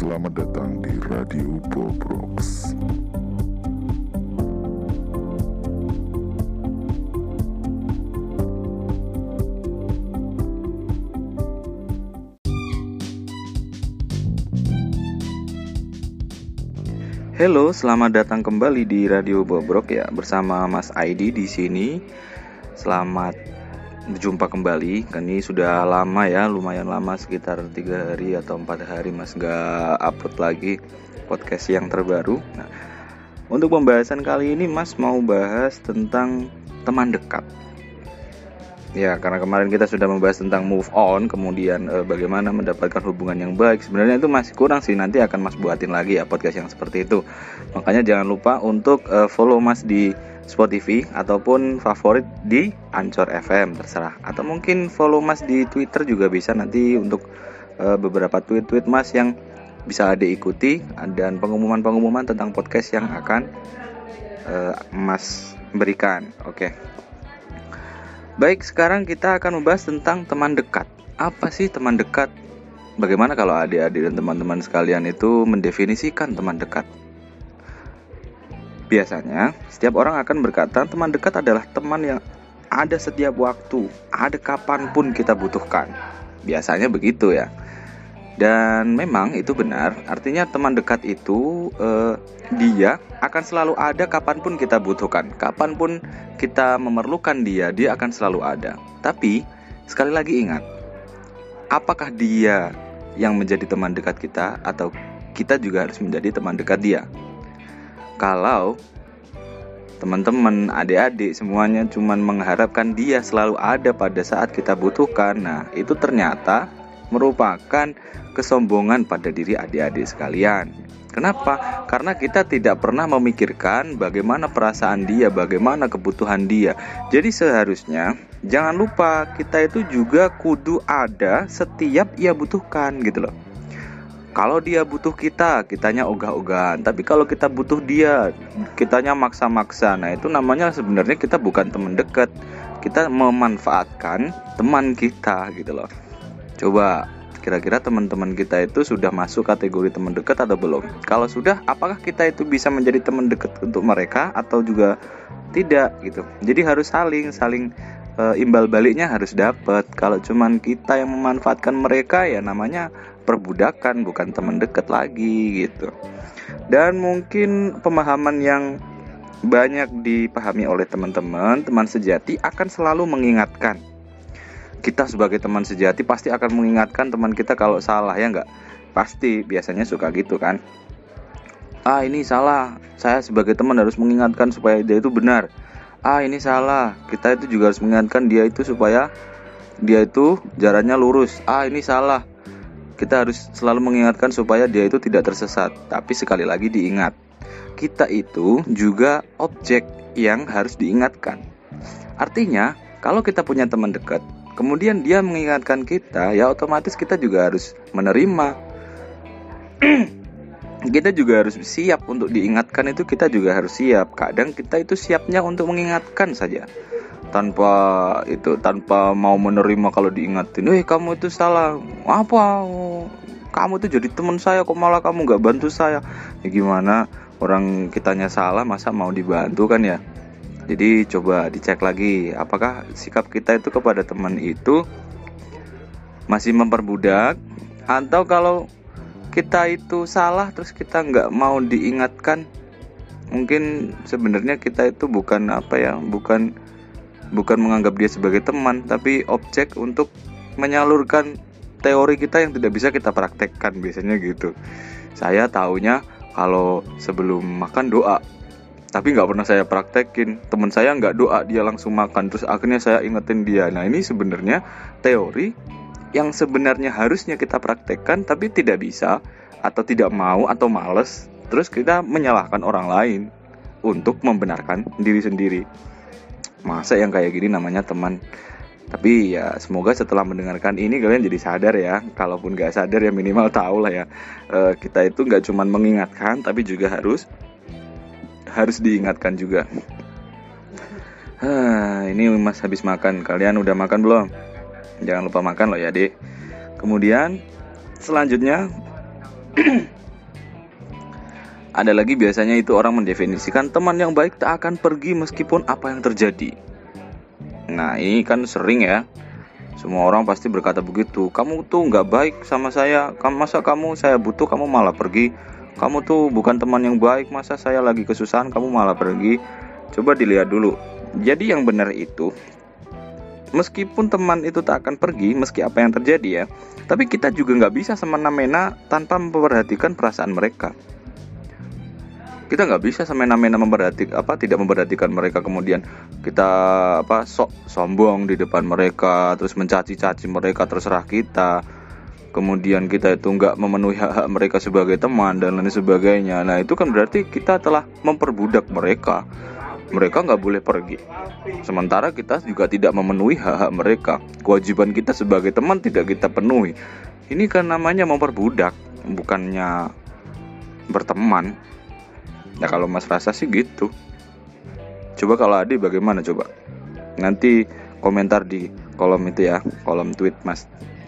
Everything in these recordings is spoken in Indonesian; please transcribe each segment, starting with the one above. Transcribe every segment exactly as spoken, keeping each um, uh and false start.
Selamat datang di Radio Bobrox. Halo, selamat datang kembali di Radio Bobrok ya, bersama Mas Aidi di sini. Selamat berjumpa kembali. Kan ini sudah lama ya, lumayan lama, sekitar tiga hari atau empat hari Mas gak upload lagi podcast yang terbaru. Nah, untuk pembahasan kali ini Mas mau bahas tentang teman dekat. Ya, karena kemarin kita sudah membahas tentang move on, kemudian eh, bagaimana mendapatkan hubungan yang baik. Sebenarnya itu masih kurang sih, nanti akan Mas buatin lagi ya podcast yang seperti itu. Makanya jangan lupa untuk eh, follow Mas di Spotify ataupun favorit di Anchor F M, terserah. Atau mungkin follow Mas di Twitter juga bisa, nanti untuk eh, beberapa tweet-tweet Mas yang bisa Ade ikuti, dan pengumuman-pengumuman tentang podcast yang akan eh, Mas berikan. Oke. Baik, sekarang kita akan membahas tentang teman dekat. Apa sih teman dekat? Bagaimana kalau adik-adik dan teman-teman sekalian itu mendefinisikan teman dekat? Biasanya, setiap orang akan berkata teman dekat adalah teman yang ada setiap waktu, ada kapanpun kita butuhkan. Biasanya begitu ya. Dan memang itu benar, artinya teman dekat itu eh, dia akan selalu ada kapanpun kita butuhkan. Kapanpun kita memerlukan dia, dia akan selalu ada. Tapi sekali lagi ingat, apakah dia yang menjadi teman dekat kita atau kita juga harus menjadi teman dekat dia? Kalau teman-teman, adik-adik semuanya cuman mengharapkan dia selalu ada pada saat kita butuhkan, nah itu ternyata merupakan kesombongan pada diri adik-adik sekalian. Kenapa? Karena kita tidak pernah memikirkan bagaimana perasaan dia, bagaimana kebutuhan dia. Jadi seharusnya jangan lupa kita itu juga kudu ada setiap ia butuhkan gitu loh. Kalau dia butuh kita, kitanya ogah-ogahan. Tapi kalau kita butuh dia, kitanya maksa-maksa. Nah itu namanya sebenarnya kita bukan teman dekat. Kita memanfaatkan teman kita gitu loh. Coba, kira-kira teman-teman kita itu sudah masuk kategori teman dekat atau belum? Kalau sudah, apakah kita itu bisa menjadi teman dekat untuk mereka atau juga tidak gitu? Jadi harus saling, saling e, imbal baliknya harus dapat. Kalau cuman kita yang memanfaatkan mereka, ya namanya perbudakan, bukan teman dekat lagi gitu. Dan mungkin pemahaman yang banyak dipahami oleh teman-teman, teman sejati akan selalu mengingatkan. Kita sebagai teman sejati pasti akan mengingatkan teman kita kalau salah, ya enggak? Pasti, biasanya suka gitu kan. Ah ini salah, saya sebagai teman harus mengingatkan supaya dia itu benar. Ah ini salah, kita itu juga harus mengingatkan dia itu supaya dia itu jalannya lurus. Ah ini salah, kita harus selalu mengingatkan supaya dia itu tidak tersesat. Tapi sekali lagi diingat, kita itu juga objek yang harus diingatkan. Artinya, kalau kita punya teman dekat, kemudian dia mengingatkan kita, ya otomatis kita juga harus menerima. Kita juga harus siap untuk diingatkan, itu kita juga harus siap. Kadang kita itu siapnya untuk mengingatkan saja, tanpa itu, tanpa mau menerima kalau diingatin. Eh kamu itu salah, apa? Kamu itu jadi teman saya, kok malah kamu gak bantu saya? Ya gimana, orang kitanya salah masa mau dibantu kan ya? Jadi coba dicek lagi, apakah sikap kita itu kepada teman itu masih memperbudak, atau kalau kita itu salah terus kita nggak mau diingatkan, mungkin sebenarnya kita itu bukan apa ya, bukan bukan menganggap dia sebagai teman, tapi objek untuk menyalurkan teori kita yang tidak bisa kita praktekkan, biasanya gitu. Saya taunya kalau sebelum makan doa, tapi nggak pernah saya praktekin. Teman saya nggak doa, dia langsung makan, terus akhirnya saya ingetin dia. Nah ini sebenarnya teori yang sebenarnya harusnya kita praktekkan, tapi tidak bisa, atau tidak mau, atau males. Terus kita menyalahkan orang lain untuk membenarkan diri sendiri. Masa yang kayak gini namanya teman? Tapi ya semoga setelah mendengarkan ini kalian jadi sadar ya. Kalaupun nggak sadar ya minimal tahu lah ya, e, kita itu nggak cuma mengingatkan, tapi juga harus harus diingatkan juga. Hah, ini Mas habis makan. Kalian udah makan belum? Jangan lupa makan loh ya, Dek. Kemudian selanjutnya Ada lagi biasanya itu orang mendefinisikan teman yang baik tak akan pergi meskipun apa yang terjadi. Nah ini kan sering ya, semua orang pasti berkata begitu. Kamu tuh gak baik sama saya, masa kamu saya butuh kamu malah pergi. Kamu tuh bukan teman yang baik, masa saya lagi kesusahan kamu malah pergi. Coba dilihat dulu. Jadi yang benar itu, meskipun teman itu tak akan pergi meski apa yang terjadi ya, tapi kita juga gak bisa semena-mena tanpa memperhatikan perasaan mereka. Kita nggak bisa semena-mena memperhatikan apa tidak memperhatikan mereka, kemudian kita apa sok sombong di depan mereka, terus mencaci-caci mereka terserah kita, kemudian kita itu nggak memenuhi hak-hak mereka sebagai teman dan lain sebagainya. Nah itu kan berarti kita telah memperbudak mereka. Mereka nggak boleh pergi, sementara kita juga tidak memenuhi hak-hak mereka. Kewajiban kita sebagai teman tidak kita penuhi. Ini kan namanya memperbudak, bukannya berteman. Ya kalau Mas rasa sih gitu. Coba kalau Adi bagaimana coba? Nanti komentar di kolom itu ya, kolom tweet Mas.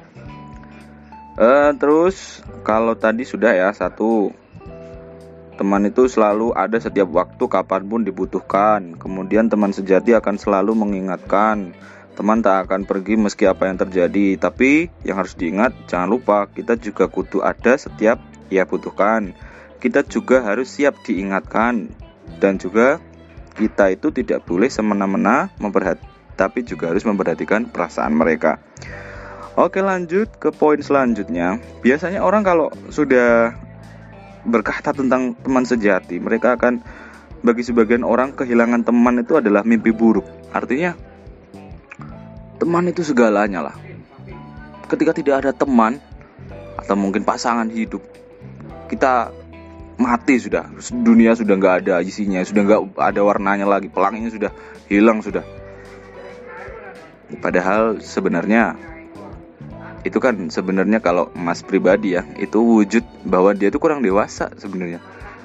Uh, terus kalau tadi sudah ya, satu, teman itu selalu ada setiap waktu kapanpun dibutuhkan. Kemudian teman sejati akan selalu mengingatkan. Teman tak akan pergi meski apa yang terjadi. Tapi yang harus diingat, jangan lupa kita juga kudu ada setiap ia butuhkan. Kita juga harus siap diingatkan, dan juga kita itu tidak boleh semena-mena memperhati, tapi juga harus memperhatikan perasaan mereka. Oke, lanjut ke poin selanjutnya. Biasanya orang kalau sudah berkata tentang teman sejati, mereka akan, bagi sebagian orang kehilangan teman itu adalah mimpi buruk. Artinya teman itu segalanya lah. Ketika tidak ada teman atau mungkin pasangan hidup, kita mati sudah, dunia sudah nggak ada isinya, sudah nggak ada warnanya lagi, pelanginya sudah hilang sudah. Padahal sebenarnya itu kan sebenarnya kalau Mas pribadi ya, itu wujud bahwa dia itu kurang dewasa sebenarnya.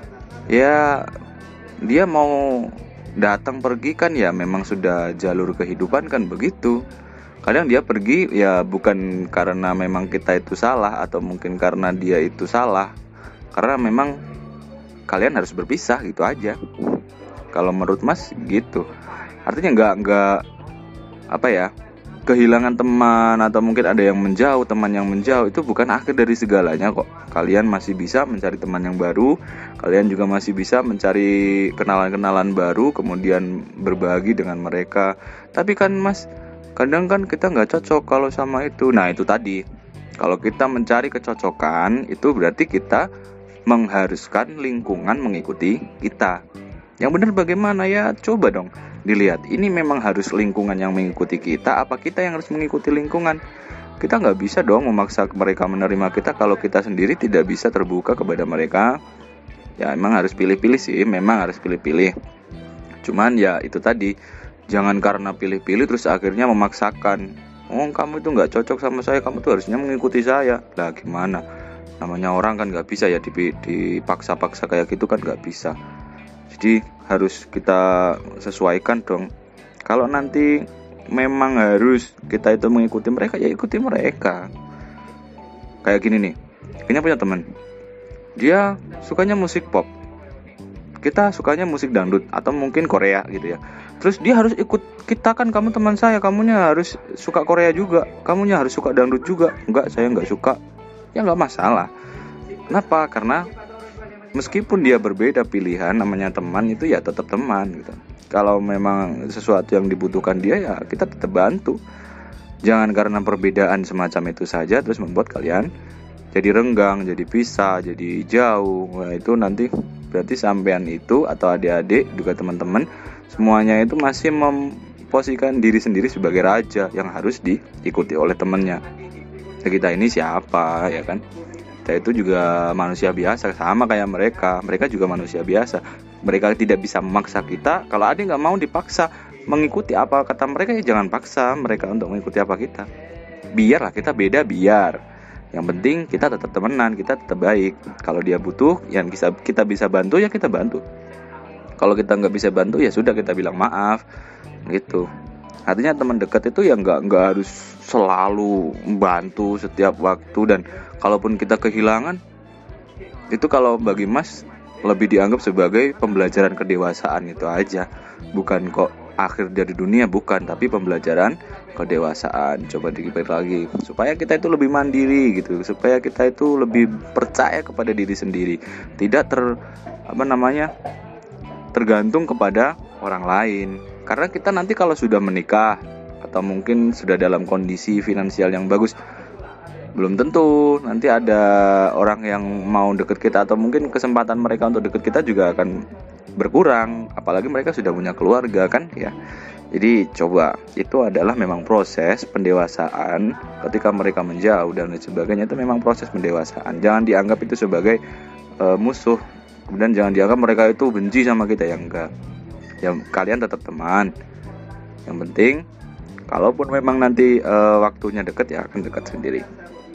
Ya dia mau datang pergi kan ya memang sudah jalur kehidupan kan begitu. Kadang dia pergi ya bukan karena memang kita itu salah atau mungkin karena dia itu salah, karena memang kalian harus berpisah gitu aja. Kalau menurut Mas gitu. Artinya nggak nggak apa ya, kehilangan teman atau mungkin ada yang menjauh, teman yang menjauh itu bukan akhir dari segalanya kok. Kalian masih bisa mencari teman yang baru, kalian juga masih bisa mencari kenalan-kenalan baru, kemudian berbagi dengan mereka. Tapi kan Mas, kadang kan kita nggak cocok kalau sama itu. Nah itu tadi, kalau kita mencari kecocokan itu berarti kita mengharuskan lingkungan mengikuti kita. Yang benar bagaimana ya? Coba dong dilihat. Ini memang harus lingkungan yang mengikuti kita, apa kita yang harus mengikuti lingkungan? Kita nggak bisa dong memaksa mereka menerima kita kalau kita sendiri tidak bisa terbuka kepada mereka. Ya memang harus pilih-pilih sih, memang harus pilih-pilih. Cuman ya itu tadi, jangan karena pilih-pilih terus akhirnya memaksakan. Oh kamu itu nggak cocok sama saya, kamu tuh harusnya mengikuti saya. Lah gimana? Namanya orang kan nggak bisa ya dipaksa-paksa kayak gitu kan nggak bisa. Jadi harus kita sesuaikan dong. Kalau nanti memang harus kita itu mengikuti mereka, ya ikuti mereka. Kayak gini nih, ini punya teman, dia sukanya musik pop, kita sukanya musik dangdut atau mungkin Korea gitu ya. Terus dia harus ikut kita, kan kamu teman saya, kamunya harus suka Korea juga, kamunya harus suka dangdut juga. Enggak, saya nggak suka. Ya nggak masalah. Kenapa? Karena meskipun dia berbeda pilihan, namanya teman itu ya tetap teman gitu. Kalau memang sesuatu yang dibutuhkan dia, ya kita tetap bantu. Jangan karena perbedaan semacam itu saja terus membuat kalian jadi renggang, jadi pisah, jadi jauh. Nah itu nanti berarti sampean itu atau adik-adik juga teman-teman semuanya itu masih memposisikan diri sendiri sebagai raja yang harus diikuti oleh temannya. Kita ini siapa ya kan? Kita itu juga manusia biasa, sama kayak mereka. Mereka juga manusia biasa. Mereka tidak bisa memaksa kita. Kalau ada nggak mau dipaksa mengikuti apa kata mereka, ya jangan paksa mereka untuk mengikuti apa kita. Biarlah kita beda, biar. Yang penting kita tetap temenan, kita tetap baik. Kalau dia butuh, yang bisa kita bisa bantu ya kita bantu. Kalau kita nggak bisa bantu ya sudah, kita bilang maaf, gitu. Artinya teman dekat itu ya nggak nggak harus selalu membantu setiap waktu, dan kalaupun kita kehilangan itu, kalau bagi Mas lebih dianggap sebagai pembelajaran kedewasaan itu aja. Bukan kok akhir dari dunia, bukan, tapi pembelajaran kedewasaan. Coba dipikir lagi supaya kita itu lebih mandiri gitu, supaya kita itu lebih percaya kepada diri sendiri, tidak ter apa namanya tergantung kepada orang lain. Karena kita nanti kalau sudah menikah atau mungkin sudah dalam kondisi finansial yang bagus, belum tentu nanti ada orang yang mau deket kita, atau mungkin kesempatan mereka untuk deket kita juga akan berkurang, apalagi mereka sudah punya keluarga kan ya. Jadi coba, itu adalah memang proses pendewasaan. Ketika mereka menjauh dan lain sebagainya, itu memang proses pendewasaan. Jangan dianggap itu sebagai uh, musuh, kemudian jangan dianggap mereka itu benci sama kita, ya enggak. Ya kalian tetap teman. Yang penting kalaupun memang nanti uh, waktunya dekat, ya akan dekat sendiri.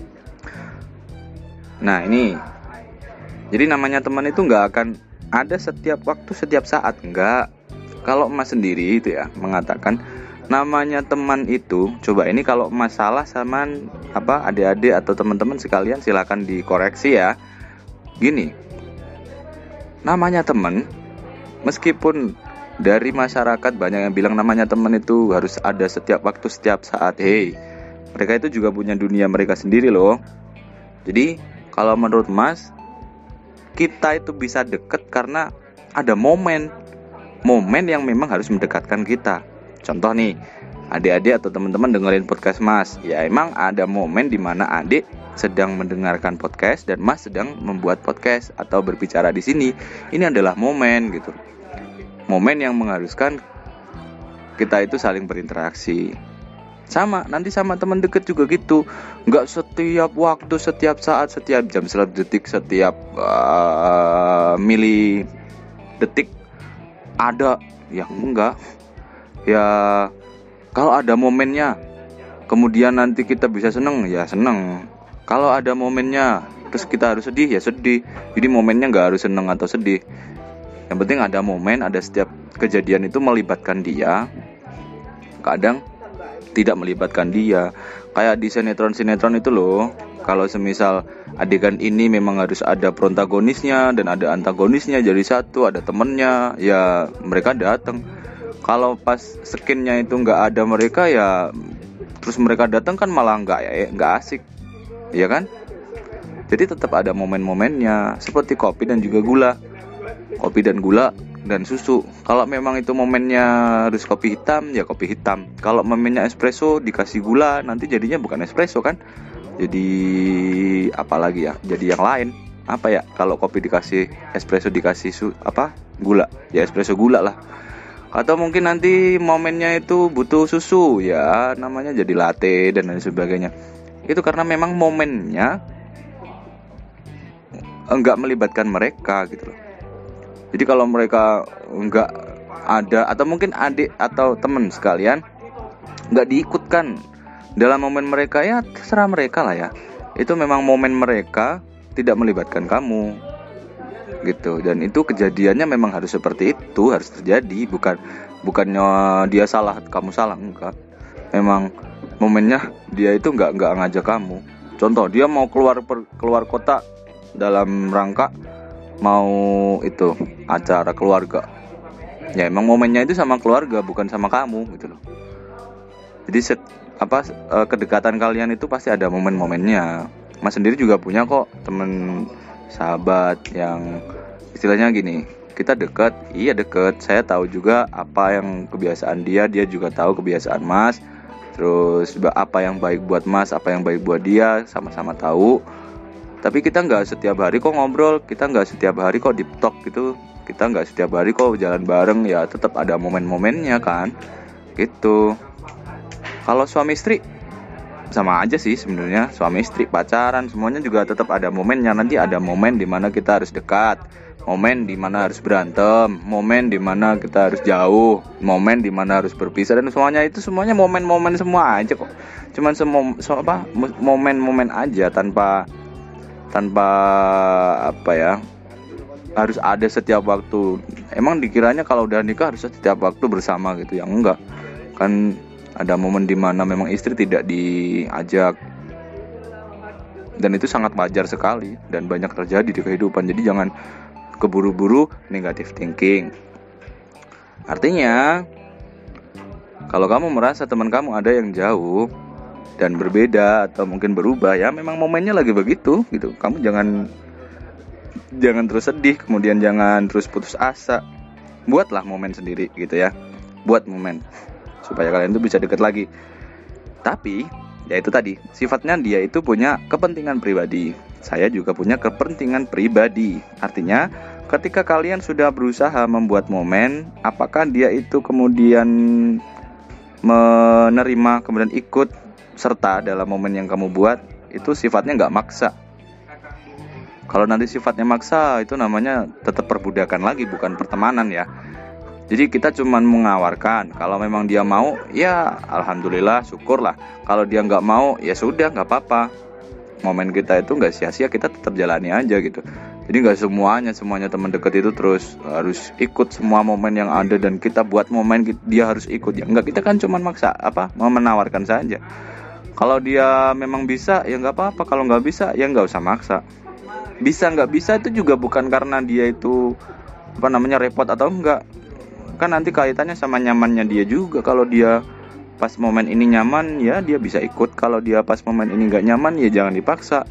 Nah ini, jadi namanya teman itu nggak akan ada setiap waktu, setiap saat, enggak. Kalau Mas sendiri itu ya mengatakan namanya teman itu, coba ini kalau masalah sama apa adik-adik atau teman-teman sekalian silakan dikoreksi ya. Gini, namanya teman, meskipun dari masyarakat banyak yang bilang namanya teman itu harus ada setiap waktu, setiap saat. Hey, mereka itu juga punya dunia mereka sendiri loh. Jadi kalau menurut Mas, kita itu bisa deket karena ada momen Momen yang memang harus mendekatkan kita. Contoh nih, adik-adik atau teman-teman dengerin podcast Mas, ya emang ada momen di mana adik sedang mendengarkan podcast dan Mas sedang membuat podcast atau berbicara di sini. Ini adalah momen gitu. Momen yang mengharuskan kita itu saling berinteraksi. Sama, nanti sama teman deket juga gitu. Nggak setiap waktu, setiap saat, setiap jam, setiap detik, setiap uh, mili detik ada. Ya enggak. Ya kalau ada momennya, kemudian nanti kita bisa seneng, ya seneng. Kalau ada momennya terus kita harus sedih, ya sedih. Jadi momennya nggak harus seneng atau sedih. Yang penting ada momen, ada setiap kejadian itu melibatkan dia. Kadang tidak melibatkan dia. Kayak di sinetron-sinetron itu loh, kalau semisal adegan ini memang harus ada protagonisnya dan ada antagonisnya jadi satu, ada temennya, ya mereka datang. Kalau pas skinnya itu nggak ada mereka, ya terus mereka datang kan malah nggak ya nggak asik, ya kan? Jadi tetap ada momen-momennya, seperti kopi dan juga gula, kopi dan gula dan susu. Kalau memang itu momennya harus kopi hitam, ya kopi hitam. Kalau momennya espresso dikasih gula, nanti jadinya bukan espresso kan? Jadi apa lagi ya? Jadi yang lain. Apa ya? Kalau kopi dikasih espresso dikasih su, apa? Gula. Ya espresso gula lah. Atau mungkin nanti momennya itu butuh susu, ya namanya jadi latte dan lain sebagainya. Itu karena memang momennya enggak melibatkan mereka gitu loh. Jadi kalau mereka enggak ada, atau mungkin adik atau teman sekalian enggak diikutkan dalam momen mereka, ya terserah mereka lah ya. Itu memang momen mereka, tidak melibatkan kamu gitu. Dan itu kejadiannya memang harus seperti itu, harus terjadi. Bukan bukannya dia salah, kamu salah, enggak. Memang momennya dia itu enggak enggak ngajak kamu. Contoh, dia mau keluar per, keluar kota dalam rangka mau itu acara keluarga, ya emang momennya itu sama keluarga, bukan sama kamu gitu loh. Jadi set, apa kedekatan kalian itu pasti ada momen-momennya. Mas sendiri juga punya kok temen sahabat yang istilahnya gini, kita dekat, iya dekat, saya tahu juga apa yang kebiasaan dia, dia juga tahu kebiasaan Mas. Terus apa yang baik buat Mas, apa yang baik buat dia, sama-sama tahu. Tapi kita nggak setiap hari kok ngobrol, kita nggak setiap hari kok deep talk gitu, kita nggak setiap hari kok jalan bareng, ya tetap ada momen-momennya kan, gitu. Kalau suami istri sama aja sih sebenarnya, suami istri pacaran semuanya juga tetap ada momennya. Nanti ada momen dimana kita harus dekat, momen dimana harus berantem, momen dimana kita harus jauh, momen dimana harus berpisah, dan semuanya itu semuanya momen-momen semua aja kok. Cuman semua so, apa momen-momen aja, tanpa tanpa apa ya harus ada setiap waktu. Emang dikiranya kalau udah nikah harus setiap waktu bersama gitu, yang enggak kan. Ada momen dimana memang istri tidak diajak, dan itu sangat wajar sekali dan banyak terjadi di kehidupan. Jadi jangan keburu-buru negative thinking. Artinya, kalau kamu merasa teman kamu ada yang jauh dan berbeda atau mungkin berubah, ya memang momennya lagi begitu gitu. Kamu jangan jangan terus sedih, kemudian jangan terus putus asa. Buatlah momen sendiri gitu ya. Buat momen supaya kalian tuh bisa deket lagi. Tapi ya itu tadi, sifatnya dia itu punya kepentingan pribadi. Saya juga punya kepentingan pribadi. Artinya ketika kalian sudah berusaha membuat momen, apakah dia itu kemudian menerima, kemudian ikut serta dalam momen yang kamu buat, itu sifatnya nggak maksa. Kalau nanti sifatnya maksa, itu namanya tetap perbudakan lagi, bukan pertemanan ya. Jadi kita cuma mengawarkan. Kalau memang dia mau, ya alhamdulillah, syukurlah. Kalau dia nggak mau, ya sudah, nggak apa-apa. Momen kita itu nggak sia-sia, kita tetap jalani aja gitu. Jadi nggak semuanya, semuanya teman dekat itu terus harus ikut semua momen yang ada dan kita buat momen dia harus ikut. Ya nggak, kita kan cuma maksa, apa, mau menawarkan saja. Kalau dia memang bisa, ya nggak apa-apa. Kalau nggak bisa, ya nggak usah maksa. Bisa nggak bisa itu juga bukan karena dia itu apa namanya repot atau enggak. Kan nanti kaitannya sama nyamannya dia juga. Kalau dia pas momen ini nyaman, ya dia bisa ikut. Kalau dia pas momen ini nggak nyaman, ya jangan dipaksa.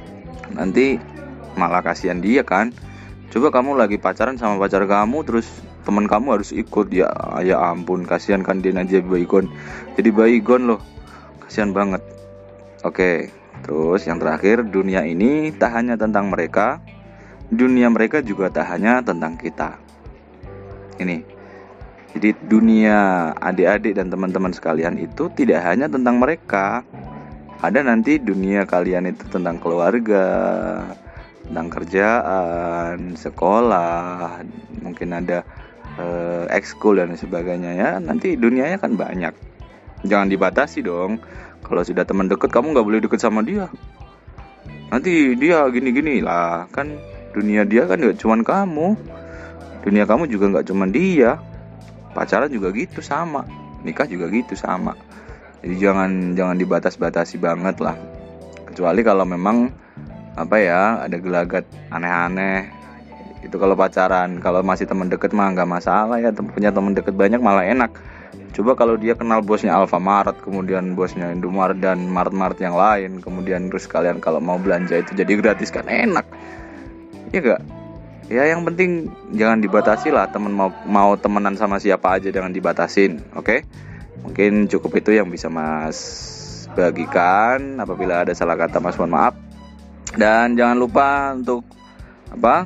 Nanti malah kasihan dia kan. Coba kamu lagi pacaran sama pacar kamu, terus teman kamu harus ikut. Ya ya ampun, kasihan kan dia aja baygon. Jadi baygon loh, kasihan banget. Oke, terus yang terakhir, dunia ini tak hanya tentang mereka, dunia mereka juga tak hanya tentang kita. Ini, jadi dunia adik-adik dan teman-teman sekalian itu tidak hanya tentang mereka. Ada nanti dunia kalian itu tentang keluarga, tentang kerjaan, sekolah, mungkin ada eh, ekskul dan sebagainya ya. Nanti dunianya kan banyak. Jangan dibatasi dong. Kalau sudah teman dekat, kamu nggak boleh deket sama dia. Nanti dia gini-gini lah. Kan dunia dia kan nggak cuma kamu. Dunia kamu juga nggak cuma dia. Pacaran juga gitu sama. Nikah juga gitu sama. Jadi jangan jangan dibatas-batasi banget lah. Kecuali kalau memang apa ya, ada gelagat aneh-aneh. Itu kalau pacaran. Kalau masih teman dekat mah nggak masalah ya. Punya teman dekat banyak malah enak. Coba kalau dia kenal bosnya Alfamart, kemudian bosnya Indomaret dan Mart-Mart yang lain, kemudian terus kalian kalau mau belanja itu jadi gratis, kan enak. Iya gak? Ya yang penting jangan dibatasi lah. Temen mau mau temenan sama siapa aja jangan dibatasin. Oke? Okay? Mungkin cukup itu yang bisa Mas bagikan. Apabila ada salah kata Mas mohon maaf. Dan jangan lupa untuk apa?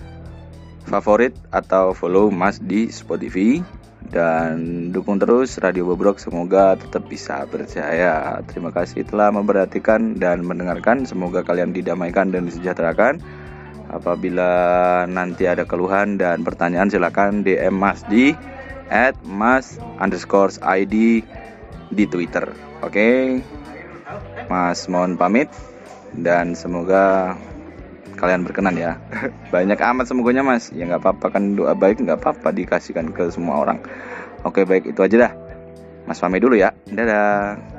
Favorit atau follow Mas di Spotify. Dan dukung terus Radio Bobrok, semoga tetap bisa berjaya. Terima kasih telah memperhatikan dan mendengarkan. Semoga kalian didamaikan dan disejahterakan. Apabila nanti ada keluhan dan pertanyaan, silakan D M Mas di at mas underscore id di Twitter. Oke, okay? Mas mohon pamit dan semoga kalian berkenan ya. Banyak amat semoga Mas. Ya nggak apa-apa, kan doa baik nggak apa-apa dikasihkan ke semua orang. Oke, baik, itu aja dah. Mas pamit dulu ya. Dadah.